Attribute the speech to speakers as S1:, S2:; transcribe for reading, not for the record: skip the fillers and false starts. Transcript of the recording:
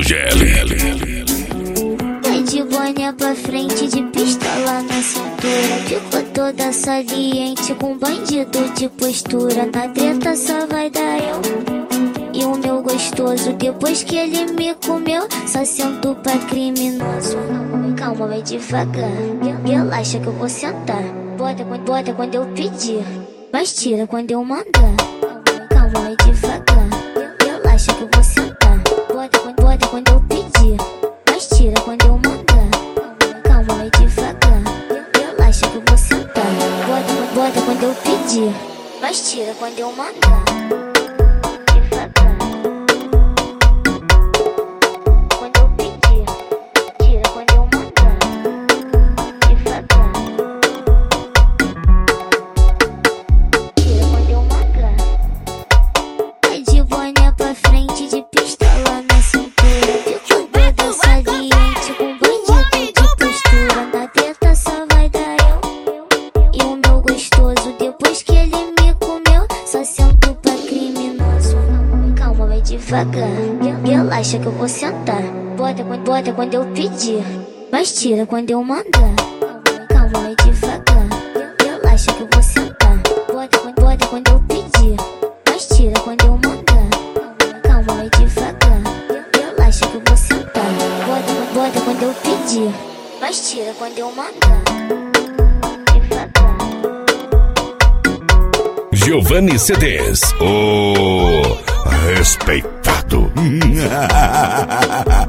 S1: GL.
S2: Vai de boné pra frente, de pistola na cintura. Ficou toda saliente, com bandido de postura. Na treta só vai dar eu e o meu gostoso. Depois que ele me comeu, só sento pra criminoso. Calma, vai devagar, relaxa que eu vou sentar. Bota quando eu pedir, mas tira quando eu mandar. Calma, vai devagar, relaxa que eu vou sentar. Bota quando eu pedir, mas tira quando eu mandar. Calma, vai devagar, relaxa que eu vou sentar. Bota quando eu pedir, mas tira quando eu mandar. Devagar. Quando eu pedir, tira quando eu mandar. Devagar. Tira quando eu mandar. Vai de boné pra frente, de pistola na cintura. Ficou toda saliente, com bandido de postura. Na treta só vai dar eu e o meu gostoso. Depois que ele me comeu, só sento pra criminoso. Calma, vai devagar, relaxa que eu vou sentar. Bota quando eu pedir, mas tira quando eu mandar. Calma, vai devagar, relaxa que eu vou sentar. Bota quando eu pedir, mas tira quando eu mandar. Calma, vai devagar, relaxa que eu vou sentar. Bota quando eu pedir, mas tira quando eu mandar. Devagar.
S1: Giovanni CDs, o respeitado.